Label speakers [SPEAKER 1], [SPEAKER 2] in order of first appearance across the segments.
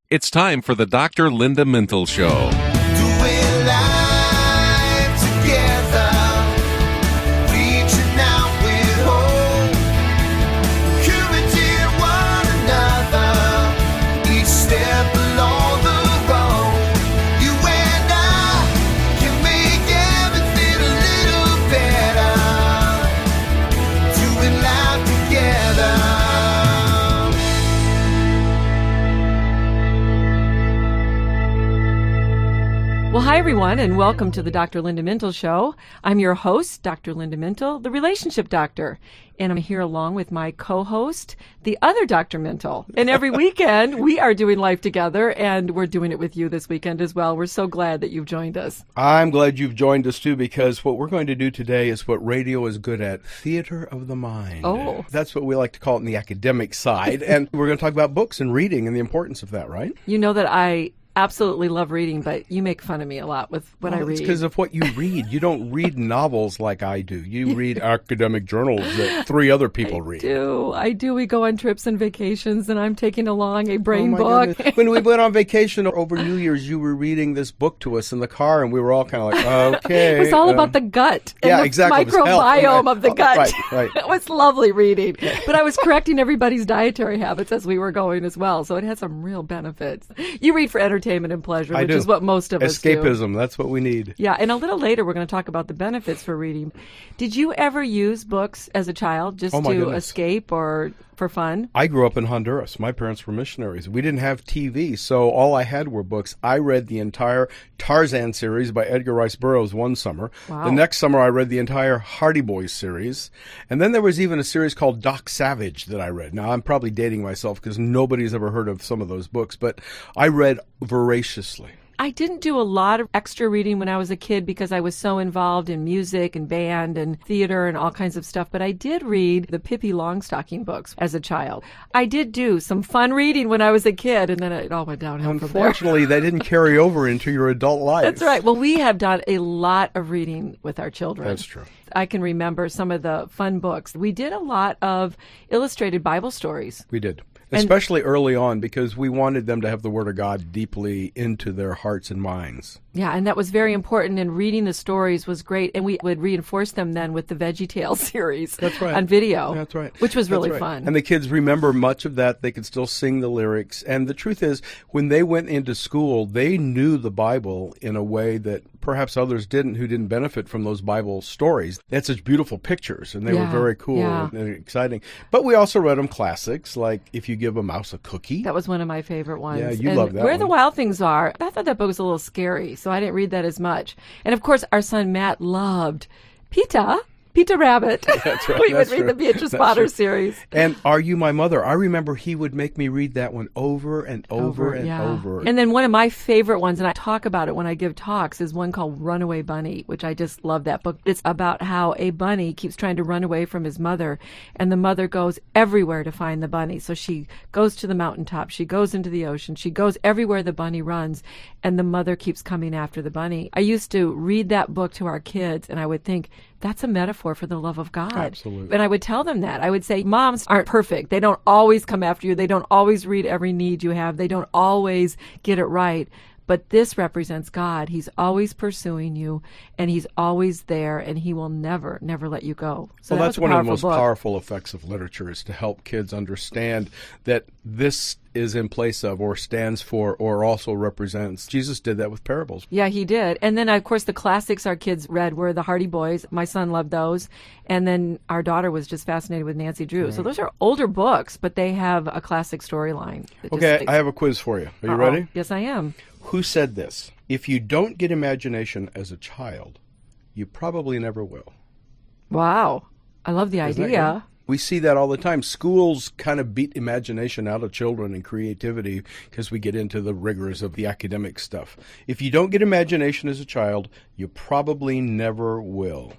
[SPEAKER 1] It's time for the Dr. Linda Mintle Show.
[SPEAKER 2] Doing life together, reaching out with hope, encouraging one another, each step along the road. You and I can make everything a little better, doing life together.
[SPEAKER 3] Well, hi, everyone, and welcome to the Dr. Linda Mintle Show. I'm your host, Dr. Linda Mintle, the relationship doctor, and I'm here along with my co-host, the other Dr. Mintle. And every weekend, we are doing life together, and we're doing it with you this weekend as well. We're so glad that you've joined us.
[SPEAKER 4] I'm glad you've joined us, too, because what we're going to do today is what radio is good at, theater of the mind.
[SPEAKER 3] Oh.
[SPEAKER 4] That's what we like to call it on the academic side, and we're going to talk about books and reading and the importance of that, right?
[SPEAKER 3] You know that I absolutely love reading, but you make fun of me a lot with what I read.
[SPEAKER 4] It's because of what you read. You don't read novels like I do. You read academic journals that three other people read.
[SPEAKER 3] I do. We go on trips and vacations, and I'm taking along a brain
[SPEAKER 4] Oh, my
[SPEAKER 3] book.
[SPEAKER 4] goodness. When we went on vacation over New Year's, you were reading this book to us in the car, and we were all kind of like, okay.
[SPEAKER 3] It was all about the gut and
[SPEAKER 4] yeah,
[SPEAKER 3] the
[SPEAKER 4] exactly. It was health,
[SPEAKER 3] microbiome
[SPEAKER 4] right?
[SPEAKER 3] of the gut.
[SPEAKER 4] Right.
[SPEAKER 3] It was lovely reading. But I was correcting everybody's dietary habits as we were going as well, so it had some real benefits. You read for entertainment and pleasure, which is what most of us do.
[SPEAKER 4] Escapism, that's what we need.
[SPEAKER 3] Yeah, and a little later we're going to talk about the benefits for reading. Did you ever use books as a child just
[SPEAKER 4] Oh, my
[SPEAKER 3] to
[SPEAKER 4] goodness.
[SPEAKER 3] escape or for fun?
[SPEAKER 4] I grew up in Honduras. My parents were missionaries. We didn't have TV, so all I had were books. I read the entire Tarzan series by Edgar Rice Burroughs one summer.
[SPEAKER 3] Wow.
[SPEAKER 4] The next summer, I read the entire Hardy Boys series. And then there was even a series called Doc Savage that I read. Now, I'm probably dating myself because nobody's ever heard of some of those books, but I read voraciously.
[SPEAKER 3] I didn't do a lot of extra reading when I was a kid because I was so involved in music and band and theater and all kinds of stuff, but I did read the Pippi Longstocking books as a child. I did do some fun reading when I was a kid, and then it all went downhill from there.
[SPEAKER 4] Unfortunately, they didn't carry over into your adult life.
[SPEAKER 3] That's right. Well, we have done a lot of reading with our children.
[SPEAKER 4] That's true.
[SPEAKER 3] I can remember some of the fun books. We did a lot of illustrated Bible stories.
[SPEAKER 4] We did. Especially early on, because we wanted them to have the Word of God deeply into their hearts and minds.
[SPEAKER 3] Yeah, and that was very important, and reading the stories was great, and we would reinforce them then with the VeggieTales series.
[SPEAKER 4] That's right.
[SPEAKER 3] On video.
[SPEAKER 4] That's right.
[SPEAKER 3] Which was really
[SPEAKER 4] That's right.
[SPEAKER 3] fun.
[SPEAKER 4] And the kids remember much of that. They could still sing the lyrics. And the truth is, when they went into school, they knew the Bible in a way that perhaps others didn't who didn't benefit from those Bible stories. They had such beautiful pictures, and they were very cool and exciting. But we also read them classics, like If You Give a Mouse a Cookie.
[SPEAKER 3] That was one of my favorite ones.
[SPEAKER 4] Yeah, you
[SPEAKER 3] and
[SPEAKER 4] love that
[SPEAKER 3] Where
[SPEAKER 4] one.
[SPEAKER 3] the Wild Things Are. I thought that book was a little scary, so I didn't read that as much. And of course, our son Matt loved Peter Rabbit.
[SPEAKER 4] That's right.
[SPEAKER 3] We would
[SPEAKER 4] That's
[SPEAKER 3] read
[SPEAKER 4] true.
[SPEAKER 3] the Beatrice
[SPEAKER 4] That's
[SPEAKER 3] Potter
[SPEAKER 4] true.
[SPEAKER 3] series.
[SPEAKER 4] And Are You My Mother? I remember he would make me read that one over and over and over.
[SPEAKER 3] And then one of my favorite ones, and I talk about it when I give talks, is one called Runaway Bunny, which I just love that book. It's about how a bunny keeps trying to run away from his mother, and the mother goes everywhere to find the bunny. So she goes to the mountaintop, she goes into the ocean, she goes everywhere the bunny runs, and the mother keeps coming after the bunny. I used to read that book to our kids, and I would think, that's a metaphor for the love of God.
[SPEAKER 4] Absolutely.
[SPEAKER 3] And I would tell them that. I would say, moms aren't perfect. They don't always come after you. They don't always read every need you have. They don't always get it right. But this represents God. He's always pursuing you, and he's always there, and he will never, never let you go. So
[SPEAKER 4] Well,
[SPEAKER 3] that
[SPEAKER 4] that's
[SPEAKER 3] was a
[SPEAKER 4] one of the
[SPEAKER 3] powerful
[SPEAKER 4] most
[SPEAKER 3] book.
[SPEAKER 4] powerful effects of literature, is to help kids understand that this is in place of, or stands for, or also represents. Jesus did that with parables.
[SPEAKER 3] Yeah, he did. And then, of course, the classics our kids read were the Hardy Boys. My son loved those. And then our daughter was just fascinated with Nancy Drew. So those are older books, but they have a classic storyline.
[SPEAKER 4] Okay, I have a quiz for you. Are you ready?
[SPEAKER 3] Yes, I am.
[SPEAKER 4] Who said this? If you don't get imagination as a child, you probably never will.
[SPEAKER 3] Wow. I love the
[SPEAKER 4] Isn't that
[SPEAKER 3] idea.
[SPEAKER 4] good? We see that all the time. Schools kind of beat imagination out of children and creativity because we get into the rigors of the academic stuff. If you don't get imagination as a child, you probably never will.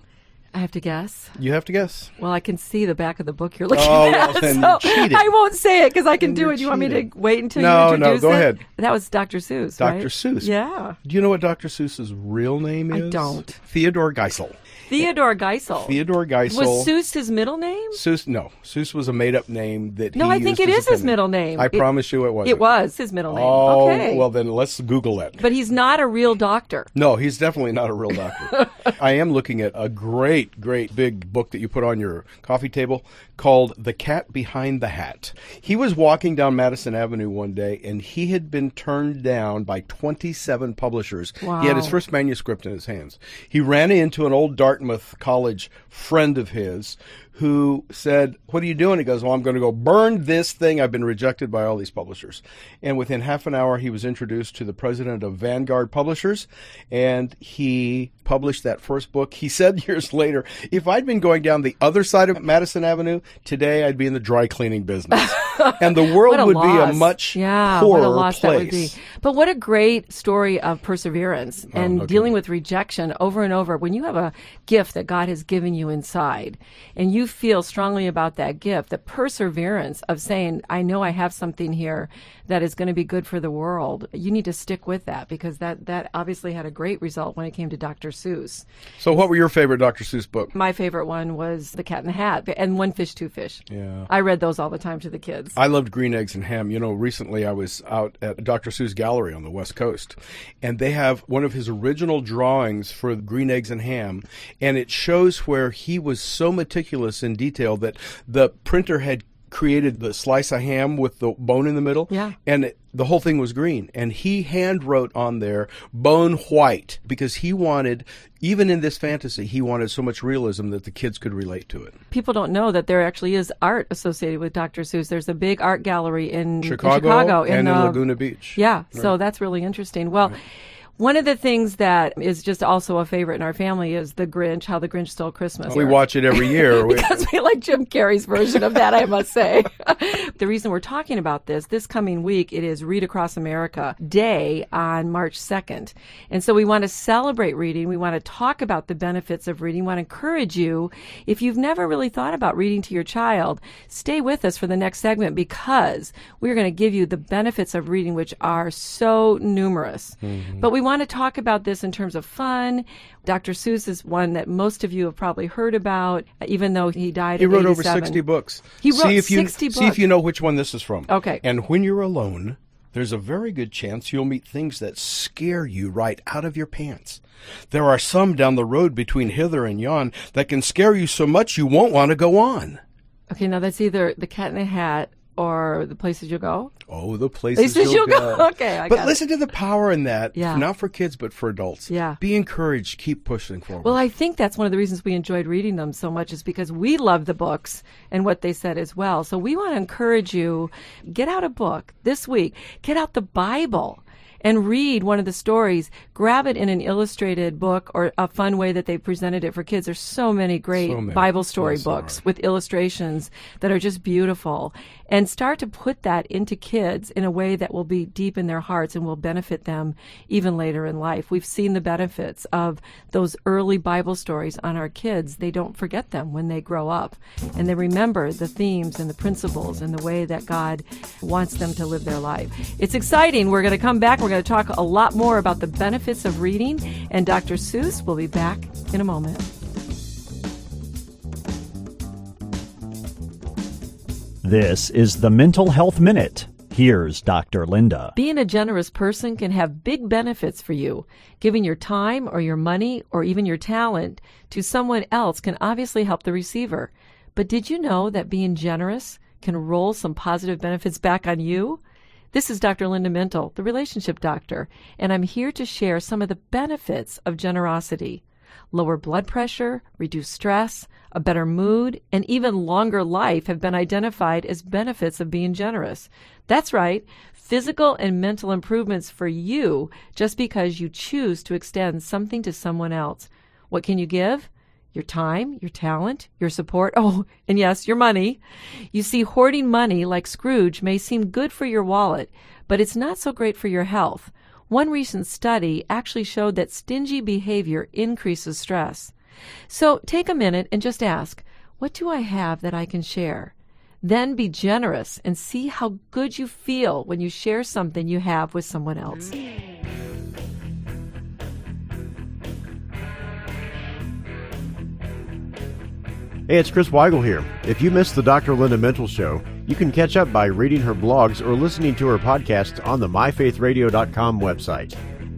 [SPEAKER 3] I have to guess.
[SPEAKER 4] You have to guess.
[SPEAKER 3] Well, I can see the back of the book you're looking
[SPEAKER 4] Oh,
[SPEAKER 3] at,
[SPEAKER 4] well, then
[SPEAKER 3] so
[SPEAKER 4] you cheated.
[SPEAKER 3] I won't say it because I can
[SPEAKER 4] Then
[SPEAKER 3] do
[SPEAKER 4] you're
[SPEAKER 3] it. You want me to
[SPEAKER 4] cheating.
[SPEAKER 3] wait until
[SPEAKER 4] No,
[SPEAKER 3] you
[SPEAKER 4] no,
[SPEAKER 3] introduce
[SPEAKER 4] go
[SPEAKER 3] it?
[SPEAKER 4] ahead.
[SPEAKER 3] That was Dr. Seuss,
[SPEAKER 4] Dr.
[SPEAKER 3] right?
[SPEAKER 4] Seuss.
[SPEAKER 3] Yeah.
[SPEAKER 4] Do you know what Dr. Seuss's real name
[SPEAKER 3] I
[SPEAKER 4] is?
[SPEAKER 3] don't.
[SPEAKER 4] Theodore Geisel.
[SPEAKER 3] Theodore Geisel.
[SPEAKER 4] Theodore Geisel.
[SPEAKER 3] Was Seuss his middle name?
[SPEAKER 4] Seuss? No, Seuss was a made-up name that.
[SPEAKER 3] No,
[SPEAKER 4] he
[SPEAKER 3] I think
[SPEAKER 4] used
[SPEAKER 3] it
[SPEAKER 4] as
[SPEAKER 3] is
[SPEAKER 4] a
[SPEAKER 3] his
[SPEAKER 4] pen
[SPEAKER 3] middle
[SPEAKER 4] name.
[SPEAKER 3] name.
[SPEAKER 4] I promise you, it wasn't.
[SPEAKER 3] It was his middle name.
[SPEAKER 4] Oh,
[SPEAKER 3] Okay.
[SPEAKER 4] well then let's Google it.
[SPEAKER 3] But he's not a real doctor.
[SPEAKER 4] No, he's definitely not a real doctor. I am looking at a great big book that you put on your coffee table called The Cat Behind the Hat. He was walking down Madison Avenue one day, and he had been turned down by 27 publishers.
[SPEAKER 3] Wow.
[SPEAKER 4] He had his first manuscript in his hands. He ran into an old Dartmouth College friend of his who said, "What are you doing?" He goes, "Well, I'm going to go burn this thing. I've been rejected by all these publishers." And within half an hour, he was introduced to the president of Vanguard Publishers, and he published that first book. He said years later, "If I'd been going down the other side of Madison Avenue, today I'd be in the dry cleaning business." And the world
[SPEAKER 3] What a
[SPEAKER 4] would
[SPEAKER 3] loss.
[SPEAKER 4] be a much
[SPEAKER 3] what
[SPEAKER 4] poorer
[SPEAKER 3] a loss
[SPEAKER 4] place.
[SPEAKER 3] that would be. But what a great story of perseverance and
[SPEAKER 4] no
[SPEAKER 3] dealing
[SPEAKER 4] kidding.
[SPEAKER 3] with rejection over and over. When you have a gift that God has given you inside and you feel strongly about that gift, the perseverance of saying, I know I have something here that is going to be good for the world, you need to stick with that because that obviously had a great result when it came to Dr. Seuss.
[SPEAKER 4] So what were your favorite Dr. Seuss book?
[SPEAKER 3] My favorite one was The Cat in the Hat and One Fish, Two Fish.
[SPEAKER 4] Yeah.
[SPEAKER 3] I read those all the time to the kids.
[SPEAKER 4] I loved Green Eggs and Ham. You know, recently I was out at Dr. Seuss Gallery on the West Coast, and they have one of his original drawings for Green Eggs and Ham, and it shows where he was so meticulous in detail that the printer had created the slice of ham with the bone in the middle,
[SPEAKER 3] Yeah.
[SPEAKER 4] and the whole thing was green. And he hand wrote on there, bone white, because he wanted, even in this fantasy, he wanted so much realism that the kids could relate to it.
[SPEAKER 3] People don't know that there actually is art associated with Dr. Seuss. There's a big art gallery in
[SPEAKER 4] Chicago and in
[SPEAKER 3] the-
[SPEAKER 4] Laguna Beach.
[SPEAKER 3] Yeah, so that's really interesting. Well, one of the things that is just also a favorite in our family is The Grinch, How the Grinch Stole Christmas.
[SPEAKER 4] We watch it every year.
[SPEAKER 3] Because we like Jim Carrey's version of that, I must say. The reason we're talking about this coming week, it is Read Across America Day on March 2nd. And so we want to celebrate reading. We want to talk about the benefits of reading. We want to encourage you, if you've never really thought about reading to your child, stay with us for the next segment because we're going to give you the benefits of reading, which are so numerous. But we want to talk about this in terms of fun. Dr. Seuss is one that most of you have probably heard about, even though he died
[SPEAKER 4] He
[SPEAKER 3] at
[SPEAKER 4] wrote over
[SPEAKER 3] 87.
[SPEAKER 4] 60 books.
[SPEAKER 3] He wrote
[SPEAKER 4] see if you,
[SPEAKER 3] 60
[SPEAKER 4] See if
[SPEAKER 3] books.
[SPEAKER 4] you know which one this is from.
[SPEAKER 3] Okay.
[SPEAKER 4] And when you're alone, there's a very good chance you'll meet things that scare you right out of your pants. There are some down the road between hither and yon that can scare you so much you won't want to go on.
[SPEAKER 3] Okay, now that's either The Cat in the Hat or The Places You Go.
[SPEAKER 4] Oh, the places
[SPEAKER 3] Places
[SPEAKER 4] you'll
[SPEAKER 3] you'll go. Okay, I
[SPEAKER 4] But
[SPEAKER 3] got
[SPEAKER 4] listen to the power in that,
[SPEAKER 3] Yeah.
[SPEAKER 4] not for kids, but for adults.
[SPEAKER 3] Yeah.
[SPEAKER 4] Be encouraged. Keep pushing forward.
[SPEAKER 3] Well, I think that's one of the reasons we enjoyed reading them so much is because we love the books and what they said as well. So we want to encourage you, get out a book this week. Get out the Bible and read one of the stories. Grab it in an illustrated book or a fun way that they presented it for kids. There's so many great
[SPEAKER 4] So many.
[SPEAKER 3] Bible story
[SPEAKER 4] Yes, there
[SPEAKER 3] books
[SPEAKER 4] are.
[SPEAKER 3] with illustrations that are just beautiful. And start to put that into kids in a way that will be deep in their hearts and will benefit them even later in life. We've seen the benefits of those early Bible stories on our kids. They don't forget them when they grow up. And they remember the themes and the principles and the way that God wants them to live their life. It's exciting. We're going to come back. We're going to talk a lot more about the benefits of reading. And Dr. Seuss will be back in a moment.
[SPEAKER 5] This is the Mental Health Minute. Here's Dr. Linda.
[SPEAKER 3] Being a generous person can have big benefits for you. Giving your time or your money or even your talent to someone else can obviously help the receiver. But did you know that being generous can roll some positive benefits back on you? This is Dr. Linda Mintle, the relationship doctor, and I'm here to share some of the benefits of generosity. Lower blood pressure, reduced stress, a better mood, and even longer life have been identified as benefits of being generous. That's right, physical and mental improvements for you just because you choose to extend something to someone else. What can you give? Your time, your talent, your support, oh, and yes, your money. You see, hoarding money like Scrooge may seem good for your wallet, but it's not so great for your health. One recent study actually showed that stingy behavior increases stress. So take a minute and just ask, what do I have that I can share? Then be generous and see how good you feel when you share something you have with someone else.
[SPEAKER 6] Hey, it's Chris Weigel here. If you missed the Dr. Linda Mental Show, you can catch up by reading her blogs or listening to her podcast on the myfaithradio.com website.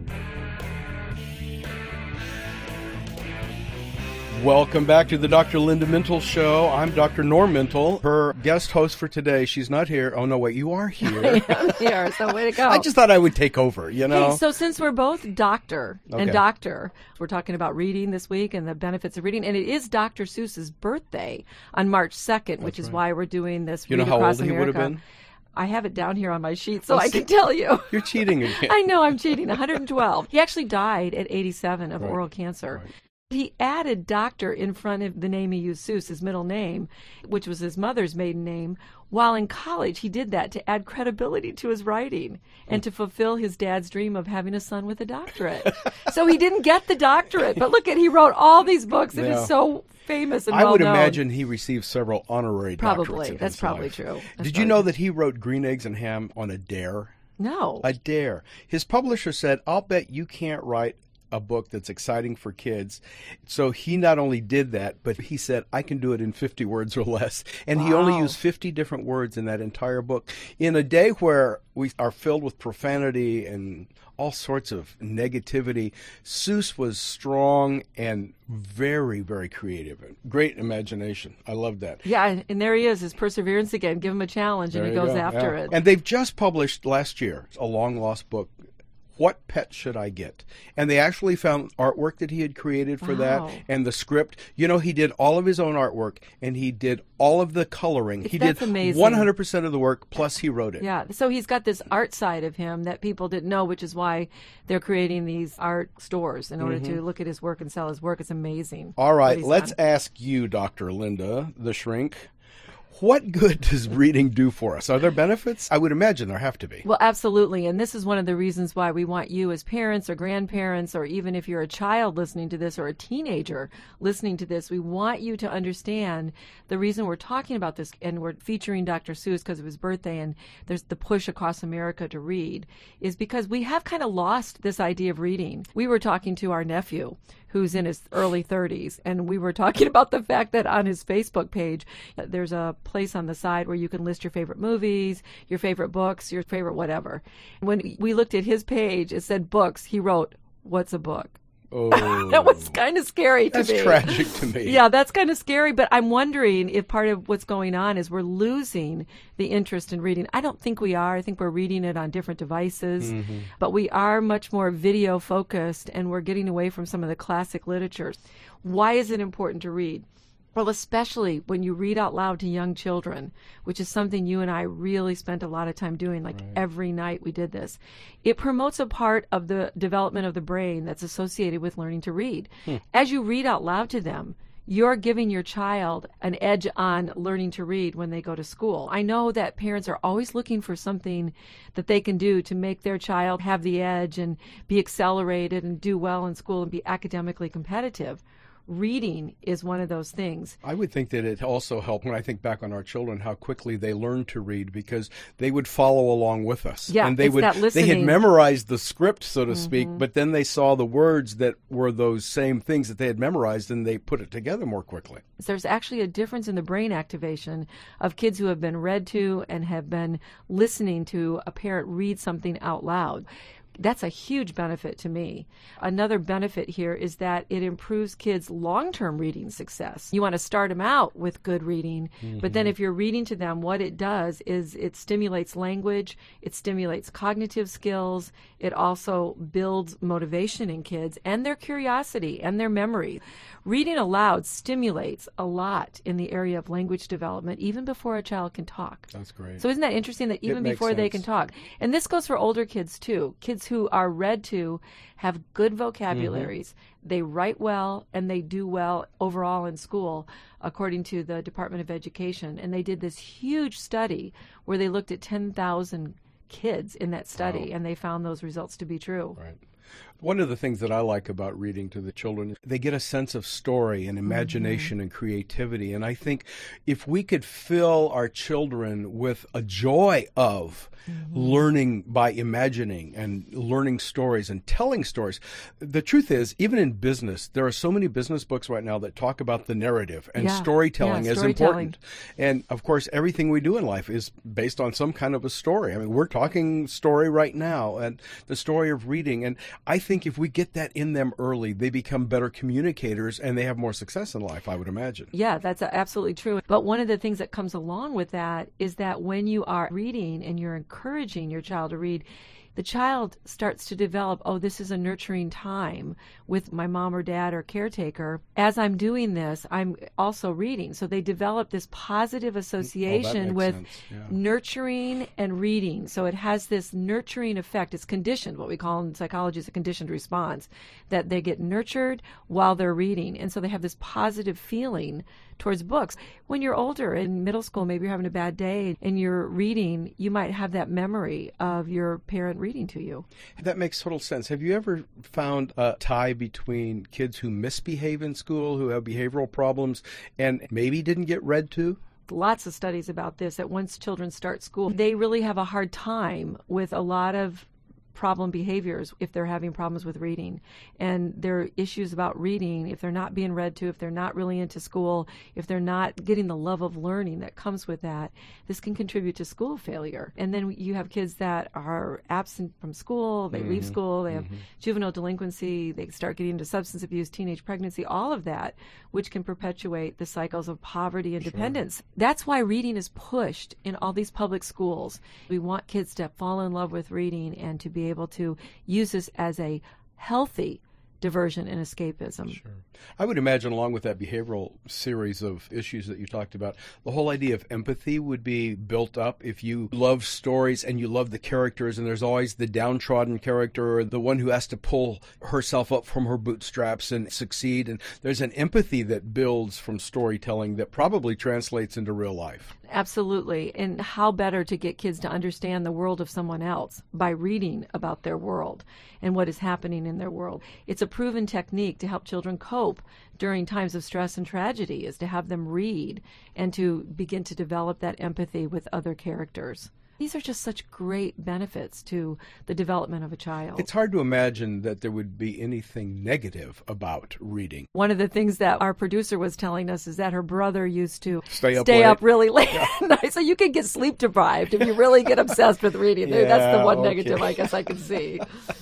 [SPEAKER 4] Welcome back to the Dr. Linda Mental Show. I'm Dr. Norm Mental, her guest host for today. She's not here. Oh, no, wait, you are here.
[SPEAKER 3] I'm here, so way to go.
[SPEAKER 4] I just thought I would take over, you know?
[SPEAKER 3] Hey, so since we're both doctor and
[SPEAKER 4] Okay.
[SPEAKER 3] doctor, we're talking about reading this week and the benefits of reading, and it is Dr. Seuss's birthday on March 2nd, which is why we're doing this
[SPEAKER 4] You know
[SPEAKER 3] Read
[SPEAKER 4] how
[SPEAKER 3] Across
[SPEAKER 4] old he would have
[SPEAKER 3] America.
[SPEAKER 4] been?
[SPEAKER 3] I have it down here on my sheet, so
[SPEAKER 4] Oh,
[SPEAKER 3] I
[SPEAKER 4] see-
[SPEAKER 3] can tell you.
[SPEAKER 4] You're cheating again.
[SPEAKER 3] I know I'm cheating. 112. He actually died at 87 of oral cancer.
[SPEAKER 4] Right.
[SPEAKER 3] He added doctor in front of the name he used, Seuss, his middle name, which was his mother's maiden name. While in college, he did that to add credibility to his writing and to fulfill his dad's dream of having a son with a doctorate. So he didn't get the doctorate, but look at, he wrote all these books and
[SPEAKER 4] Yeah.
[SPEAKER 3] is so famous and
[SPEAKER 4] I would
[SPEAKER 3] well-known.
[SPEAKER 4] imagine he received several honorary doctorates.
[SPEAKER 3] Probably.
[SPEAKER 4] in
[SPEAKER 3] That's
[SPEAKER 4] his
[SPEAKER 3] probably
[SPEAKER 4] life.
[SPEAKER 3] true. That's
[SPEAKER 4] Did you
[SPEAKER 3] probably
[SPEAKER 4] know
[SPEAKER 3] true.
[SPEAKER 4] that he wrote Green Eggs and Ham on a dare?
[SPEAKER 3] No.
[SPEAKER 4] A dare. His publisher said, I'll bet you can't write a book that's exciting for kids. So he not only did that, but he said, I can do it in 50 words or less. And he only
[SPEAKER 3] Wow.
[SPEAKER 4] used 50 different words in that entire book. In a day where we are filled with profanity and all sorts of negativity, Seuss was strong and very, very creative. Great imagination. I love that.
[SPEAKER 3] Yeah, and there he is, his perseverance again. Give him a challenge, and
[SPEAKER 4] There
[SPEAKER 3] he
[SPEAKER 4] you
[SPEAKER 3] goes
[SPEAKER 4] go,
[SPEAKER 3] after
[SPEAKER 4] yeah.
[SPEAKER 3] it.
[SPEAKER 4] And they've just published last year a long lost book, What Pet Should I Get? And they actually found artwork that he had created for
[SPEAKER 3] Wow.
[SPEAKER 4] that and the script. You know, he did all of his own artwork and he did all of the coloring. He
[SPEAKER 3] That's
[SPEAKER 4] did
[SPEAKER 3] amazing.
[SPEAKER 4] 100% of the work, plus he wrote it.
[SPEAKER 3] Yeah, so he's got this art side of him that people didn't know, which is why they're creating these art stores in order to look at his work and sell his work. It's amazing.
[SPEAKER 4] Mm-hmm. All
[SPEAKER 3] what
[SPEAKER 4] right,
[SPEAKER 3] he's
[SPEAKER 4] let's
[SPEAKER 3] done.
[SPEAKER 4] ask you, Dr. Linda, the shrink. What good does reading do for us? Are there benefits? I would imagine there have to be.
[SPEAKER 3] Well, absolutely. And this is one of the reasons why we want you as parents or grandparents, or even if you're a child listening to this or a teenager listening to this, we want you to understand the reason we're talking about this and we're featuring Dr. Seuss because of his birthday and there's the push across America to read is because we have kind of lost this idea of reading. We were talking to our nephew who's in his early 30s, and we were talking about the fact that on his Facebook page, there's a place on the side where you can list your favorite movies, your favorite books, your favorite whatever. When we looked at his page, it said books. He wrote, "What's a book?"
[SPEAKER 4] Oh,
[SPEAKER 3] That was kind of scary to
[SPEAKER 4] that's
[SPEAKER 3] me.
[SPEAKER 4] tragic to me.
[SPEAKER 3] Yeah, that's kind of scary, but I'm wondering if part of what's going on is we're losing the interest in reading. I don't think we are. I think we're reading it on different devices, but we are much more video focused and we're getting away from some of the classic literatures. Why is it important to read? Well, especially when you read out loud to young children, which is something you and I really spent a lot of time doing, like every night we did this. It promotes a part of the development of the brain that's associated with learning to read. As you read out loud to them, you're giving your child an edge on learning to read when they go to school. I know that parents are always looking for something that they can do to make their child have the edge and be accelerated and do well in school and be academically competitive. Reading is one of those things.
[SPEAKER 4] I would think that it also helped when I think back on our children how quickly they learned to read because they would follow along with us.
[SPEAKER 3] Yeah,
[SPEAKER 4] and they
[SPEAKER 3] it's
[SPEAKER 4] would
[SPEAKER 3] that
[SPEAKER 4] they had
[SPEAKER 3] listening.
[SPEAKER 4] memorized the script, so to speak, but then they saw the words that were those same things that they had memorized and they put it together more quickly.
[SPEAKER 3] There's actually a difference in the brain activation of kids who have been read to and have been listening to a parent read something out loud. That's a huge benefit to me. Another benefit here is that it improves kids' long-term reading success. You want to start them out with good reading, but then if you're reading to them, what it does is it stimulates language, it stimulates cognitive skills, it also builds motivation in kids and their curiosity and their memory. Reading aloud stimulates a lot in the area of language development, even before a child can talk.
[SPEAKER 4] That's great.
[SPEAKER 3] So isn't that interesting that even
[SPEAKER 4] makes
[SPEAKER 3] before they can
[SPEAKER 4] sense.
[SPEAKER 3] talk? And this goes for older kids too. Kids who are read to have good vocabularies. They write well and they do well overall in school, according to the Department of Education. And they did this huge study where they looked at 10,000 kids in that study, and they found those results to be true.
[SPEAKER 4] Right. One of the things that I like about reading to the children, they get a sense of story and imagination and creativity. And I think if we could fill our children with a joy of learning by imagining and learning stories and telling stories. The truth is, even in business, there are so many business books right now that talk about the narrative, and storytelling is important. And of course, everything we do in life is based on some kind of a story. I mean, we're talking story right now, and the story of reading. And I think if we get that in them early, they become better communicators and they have more success in life, I would imagine.
[SPEAKER 3] Yeah, that's absolutely true. But one of the things that comes along with that is that when you are reading and you're encouraging your child to read, the child starts to develop, oh, this is a nurturing time with my mom or dad or caretaker. As I'm doing this, I'm also reading. So they develop this positive association with nurturing and reading. So it has this nurturing effect. It's conditioned, what we call in psychology is a conditioned response, that they get nurtured while they're reading. And so they have this positive feeling towards books. When you're older, in middle school, maybe you're having a bad day and you're reading, you might have that memory of your parent reading to you.
[SPEAKER 4] That makes total sense. Have you ever found a tie between kids who misbehave in school, who have behavioral problems, and maybe didn't get read to?
[SPEAKER 3] Lots of studies about this, that once children start school, they really have a hard time with a lot of problem behaviors if they're having problems with reading. And there are issues about reading if they're not being read to, if they're not really into school, if they're not getting the love of learning that comes with that. This can contribute to school failure. And then you have kids that are absent from school, they leave school, they have juvenile delinquency, they start getting into substance abuse, teenage pregnancy, all of that, which can perpetuate the cycles of poverty and dependence. That's why reading is pushed in all these public schools. We want kids to fall in love with reading and to be able to use this as a healthy diversion and escapism.
[SPEAKER 4] Sure. I would imagine, along with that behavioral series of issues that you talked about, the whole idea of empathy would be built up if you love stories and you love the characters, and there's always the downtrodden character, or the one who has to pull herself up from her bootstraps and succeed. And there's an empathy that builds from storytelling that probably translates into real life.
[SPEAKER 3] Absolutely. And how better to get kids to understand the world of someone else by reading about their world and what is happening in their world. It's a proven technique to help children cope during times of stress and tragedy, is to have them read and to begin to develop that empathy with other characters. These are just such great benefits to the development of a child.
[SPEAKER 4] It's hard to imagine that there would be anything negative about reading.
[SPEAKER 3] One of the things that our producer was telling us is that her brother used to
[SPEAKER 4] Stay
[SPEAKER 3] up really late at night. So you can get sleep deprived if you really get obsessed with reading. That's the one negative I guess I can see.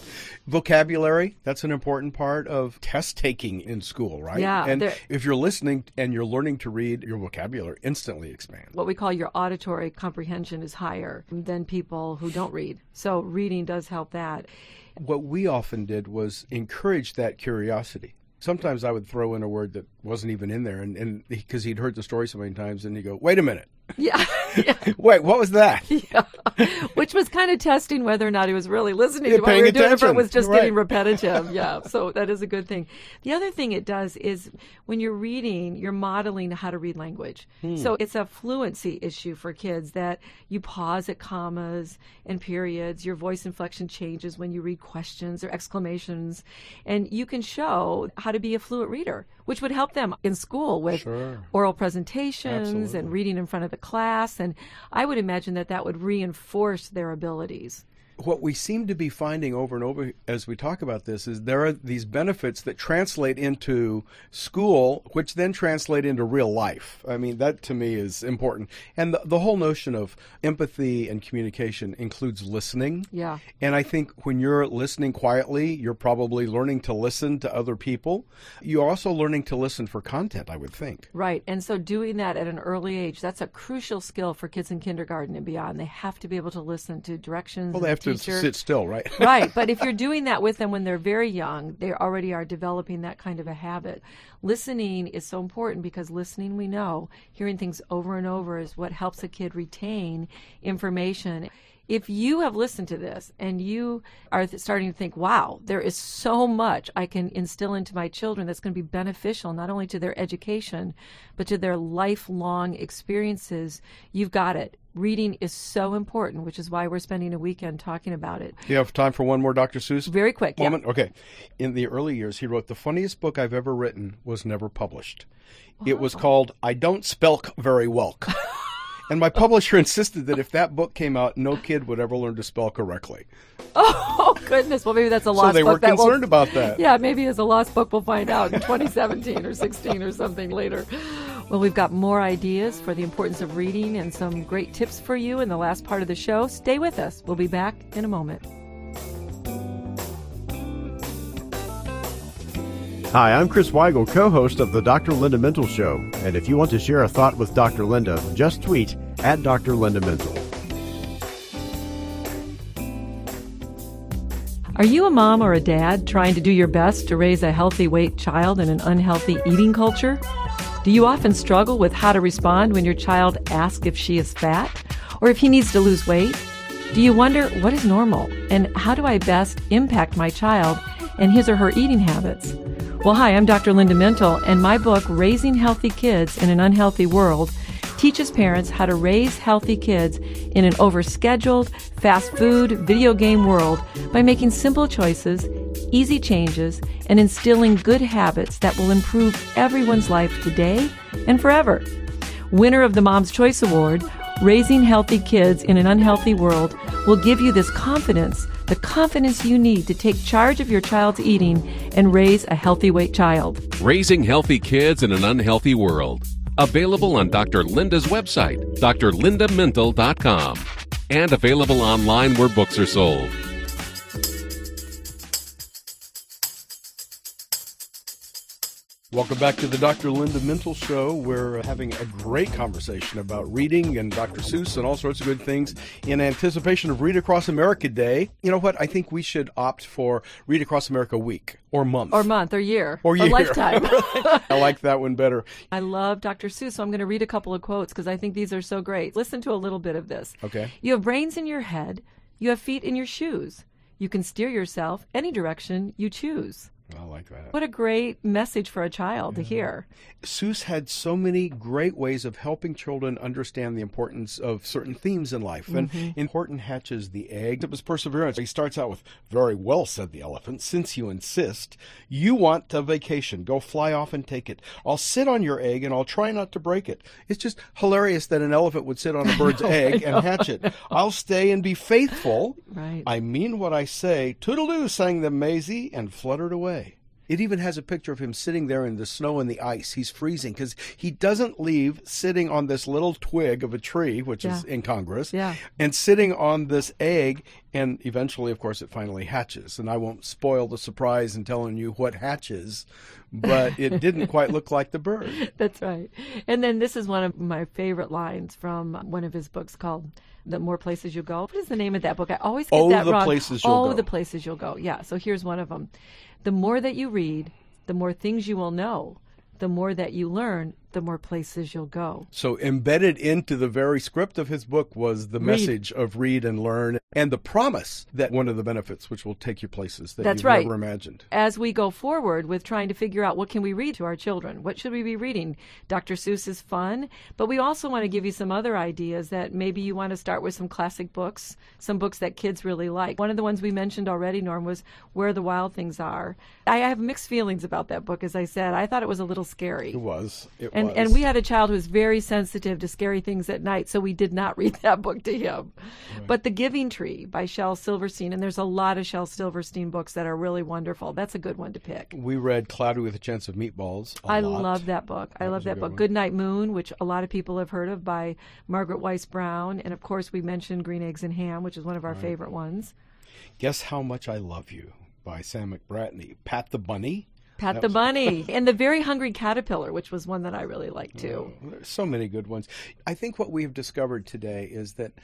[SPEAKER 4] Vocabulary, that's an important part of test taking in school, right?
[SPEAKER 3] Yeah.
[SPEAKER 4] And if you're listening and you're learning to read, your vocabulary instantly expands.
[SPEAKER 3] What we call your auditory comprehension is higher than people who don't read. So reading does help that.
[SPEAKER 4] What we often did was encourage that curiosity. Sometimes I would throw in a word that wasn't even in there, and because he'd heard the story so many times, and he'd go, wait a minute.
[SPEAKER 3] Yeah.
[SPEAKER 4] Wait, what was that?
[SPEAKER 3] Yeah. Which was kind of testing whether or not he was really listening to what we were doing, if it was just getting repetitive. Yeah, so that is a good thing. The other thing it does is when you're reading, you're modeling how to read language. So it's a fluency issue for kids, that you pause at commas and periods. Your voice inflection changes when you read questions or exclamations. And you can show how to be a fluent reader, which would help them in school with oral presentations and reading in front of the class. And I would imagine that that would reinforce their abilities.
[SPEAKER 4] What we seem to be finding over and over as we talk about this is there are these benefits that translate into school, which then translate into real life. I mean, that to me is important. And the whole notion of empathy and communication includes listening.
[SPEAKER 3] Yeah.
[SPEAKER 4] And I think when you're listening quietly, you're probably learning to listen to other people. You're also learning to listen for content, I would think.
[SPEAKER 3] Right. And so doing that at an early age, that's a crucial skill for kids in kindergarten and beyond. They have to be able to listen to directions.
[SPEAKER 4] Well, they have to sit still, right?
[SPEAKER 3] Right. But if you're doing that with them when they're very young, they already are developing that kind of a habit. Listening is so important because listening, we know, hearing things over and over is what helps a kid retain information. if you have listened to this and you are starting to think, wow, there is so much I can instill into my children that's going to be beneficial not only to their education, but to their lifelong experiences, you've got it. Reading is so important, which is why we're spending a weekend talking about it.
[SPEAKER 4] Do you have time for one more Dr. Seuss
[SPEAKER 3] Very quick,
[SPEAKER 4] moment? Yeah. Okay. In the early years, he wrote, "The funniest book I've ever written was never published. It was called I Don't Spelk Very Welk." And my publisher insisted that if that book came out, no kid would ever learn to spell correctly.
[SPEAKER 3] Oh, goodness. Well, maybe that's a lost book.
[SPEAKER 4] So they were concerned about that.
[SPEAKER 3] Yeah, maybe it's a lost book. We'll find out in 2017 or 16 or something later. Well, we've got more ideas for the importance of reading and some great tips for you in the last part of the show. Stay with us. We'll be back in a moment.
[SPEAKER 6] Hi, I'm Chris Weigel, co-host of the Dr. Linda Mental Show. And if you want to share a thought with Dr. Linda, just tweet at Dr. Linda Mental.
[SPEAKER 3] Are you a mom or a dad trying to do your best to raise a healthy weight child in an unhealthy eating culture? Do you often struggle with how to respond when your child asks if she is fat or if he needs to lose weight? Do you wonder what is normal and how do I best impact my child and his or her eating habits? Well, hi, I'm Dr. Linda Mental, and my book, Raising Healthy Kids in an Unhealthy World, teaches parents how to raise healthy kids in an overscheduled, fast food, video game world by making simple choices, easy changes, and instilling good habits that will improve everyone's life today and forever. Winner of the Mom's Choice Award, Raising Healthy Kids in an Unhealthy World will give you this confidence, the confidence you need to take charge of your child's eating and raise a healthy weight child.
[SPEAKER 1] Raising Healthy Kids in an Unhealthy World. Available on Dr. Linda's website, drlindamental.com, and available online where books are sold.
[SPEAKER 4] Welcome back to the Dr. Linda Mental Show. We're having a great conversation about reading and Dr. Seuss and all sorts of good things in anticipation of Read Across America Day. You know what? I think we should opt for Read Across America Week or month.
[SPEAKER 3] Or month, or year.
[SPEAKER 4] Or year.
[SPEAKER 3] Or lifetime.
[SPEAKER 4] I like that one better.
[SPEAKER 3] I love Dr. Seuss, so I'm going to read a couple of quotes because I think these are so great. Listen to a little bit of this.
[SPEAKER 4] Okay.
[SPEAKER 3] You have brains in your head. You have feet in your shoes. You can steer yourself any direction you choose.
[SPEAKER 4] I like that.
[SPEAKER 3] What a great message for a child to hear.
[SPEAKER 4] Seuss had so many great ways of helping children understand the importance of certain themes in life. And in Horton Hatches the Egg, it was perseverance. He starts out with, "Very well," said the elephant, "since you insist. You want a vacation. Go fly off and take it. I'll sit on your egg and I'll try not to break it." It's just hilarious that an elephant would sit on a bird's egg and hatch it. "I'll stay and be faithful.
[SPEAKER 3] Right.
[SPEAKER 4] I mean what I say. Toodle-doo," sang the Maisie and fluttered away. It even has a picture of him sitting there in the snow and the ice. He's freezing because he doesn't leave sitting on this little twig of a tree, which is incongruous, and sitting on this egg. And eventually, of course, it finally hatches. And I won't spoil the surprise in telling you what hatches, but it didn't quite look like the bird.
[SPEAKER 3] That's right. And then this is one of my favorite lines from one of his books called The More Places You Go. What is the name of that book? I always get that wrong.
[SPEAKER 4] Oh, the Places You'll Go.
[SPEAKER 3] Oh, the Places You'll Go. Yeah, so here's one of them. The more that you read, the more things you will know. The more that you learn, the more places you'll go.
[SPEAKER 4] So embedded into the very script of his book was the message of read and learn, and the promise that one of the benefits which will take you places that you've never imagined.
[SPEAKER 3] As we go forward with trying to figure out what can we read to our children, what should we be reading? Dr. Seuss is fun, but we also want to give you some other ideas that maybe you want to start with some classic books, some books that kids really like. One of the ones we mentioned already, Norm, was Where the Wild Things Are. I have mixed feelings about that book, as I said. I thought it was a little scary.
[SPEAKER 4] It was.
[SPEAKER 3] And we had a child who was very sensitive to scary things at night, so we did not read that book to him. Right. But The Giving Tree by Shel Silverstein, and there's a lot of Shel Silverstein books that are really wonderful. That's a good one to pick.
[SPEAKER 4] We read Cloudy with a Chance of Meatballs
[SPEAKER 3] I love that book. I love that book. Goodnight Moon, which a lot of people have heard of, by Margaret Weiss Brown. And, of course, we mentioned Green Eggs and Ham, which is one of our favorite ones. Guess
[SPEAKER 4] How Much I Love You by Sam McBratney. Pat the Bunny.
[SPEAKER 3] Pat the Bunny. And The Very Hungry Caterpillar, which was one that I really liked, too.
[SPEAKER 4] There's so many good ones. I think what we've discovered today is that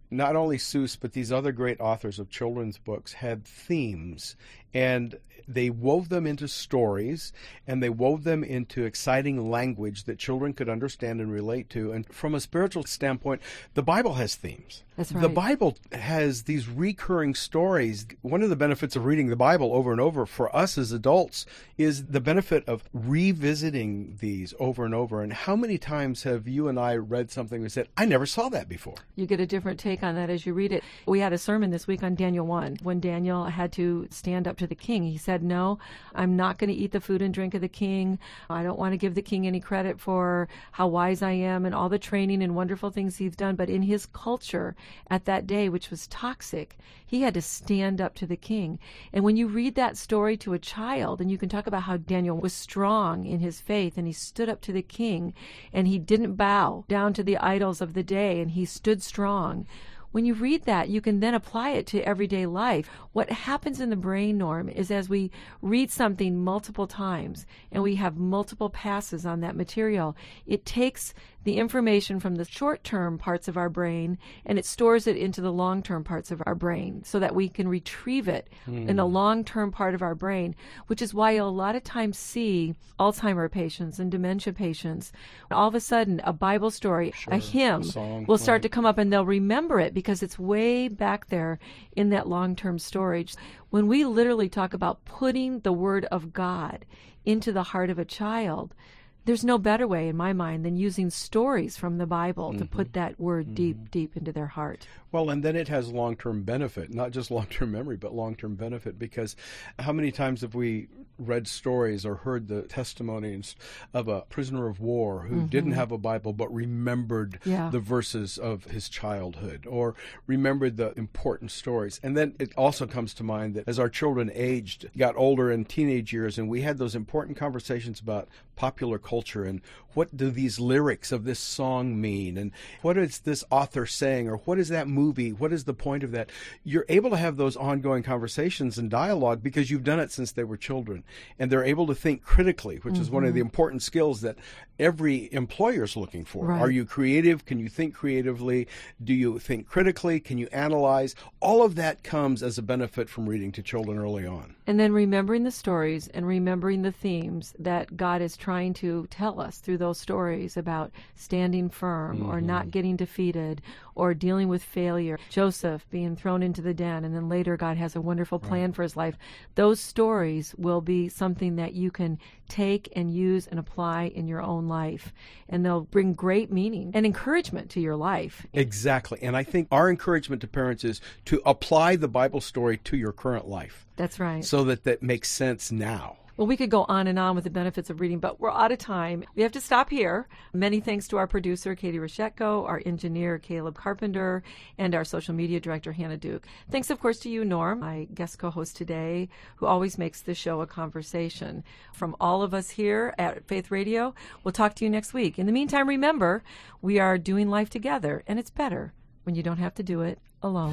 [SPEAKER 4] not only Seuss, but these other great authors of children's books had themes, and they wove them into stories, and they wove them into exciting language that children could understand and relate to. And from a spiritual standpoint, the Bible has themes.
[SPEAKER 3] That's right.
[SPEAKER 4] The Bible has these recurring stories. One of the benefits of reading the Bible over and over for us as adults is the benefit of revisiting these over and over. And how many times have you and I read something and said, I never saw that before?
[SPEAKER 3] You get a different take on that as you read it. We had a sermon this week on Daniel 1. When Daniel had to stand up to the king, he said, no, I'm not going to eat the food and drink of the king. I don't want to give the king any credit for how wise I am and all the training and wonderful things he's done. But in his culture at that day, which was toxic, he had to stand up to the king. And when you read that story to a child, and you can talk about how Daniel was strong in his faith, and he stood up to the king, and he didn't bow down to the idols of the day, and he stood strong. When you read that, you can then apply it to everyday life. What happens in the brain, Norm, is as we read something multiple times and we have multiple passes on that material, it takes the information from the short-term parts of our brain and it stores it into the long-term parts of our brain so that we can retrieve it in the long-term part of our brain, which is why you'll a lot of times see Alzheimer patients and dementia patients. All of a sudden, a Bible story, a hymn will start to come up and they'll remember it because it's way back there in that long-term storage. When we literally talk about putting the Word of God into the heart of a child, there's no better way in my mind than using stories from the Bible to put that word deep, deep into their heart.
[SPEAKER 4] Well, and then it has long-term benefit, not just long-term memory, but long-term benefit, because how many times have we read stories or heard the testimonies of a prisoner of war who didn't have a Bible but remembered the verses of his childhood or remembered the important stories. And then it also comes to mind that as our children aged, got older in teenage years, and we had those important conversations about popular culture and what do these lyrics of this song mean and what is this author saying or what is that movie, what is the point of that? You're able to have those ongoing conversations and dialogue because you've done it since they were children, and they're able to think critically, which is one of the important skills that every employer is looking for.
[SPEAKER 3] Right.
[SPEAKER 4] Are you creative? Can you think creatively? Do you think critically? Can you analyze? All of that comes as a benefit from reading to children early on.
[SPEAKER 3] And then remembering the stories and remembering the themes that God is trying to tell us through those stories about standing firm or not getting defeated or dealing with failure. Joseph being thrown into the den, and then later God has a wonderful plan for his life. Those stories will be something that you can take and use and apply in your own life, and they'll bring great meaning and encouragement to your life.
[SPEAKER 4] Exactly. And I think our encouragement to parents is to apply the Bible story to your current life.
[SPEAKER 3] That's right.
[SPEAKER 4] So that that makes sense now.
[SPEAKER 3] Well, we could go on and on with the benefits of reading, but we're out of time. We have to stop here. Many thanks to our producer, Katie Rachetko, our engineer, Caleb Carpenter, and our social media director, Hannah Duke. Thanks, of course, to you, Norm, my guest co-host today, who always makes this show a conversation. From all of us here at Faith Radio, we'll talk to you next week. In the meantime, remember, we are doing life together, and it's better when you don't have to do it alone.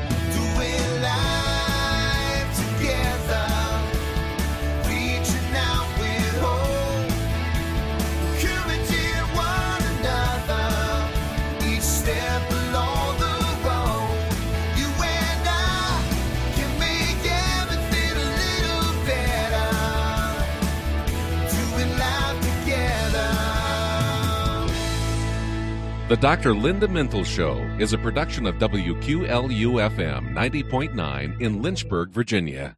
[SPEAKER 2] Doing life together, reaching out with hope, encouraging one another, each step along the road. You and I can make everything a little better, doing life together.
[SPEAKER 1] The Dr. Linda Mintle Show is a production of WQLU-FM 90.9 in Lynchburg, Virginia.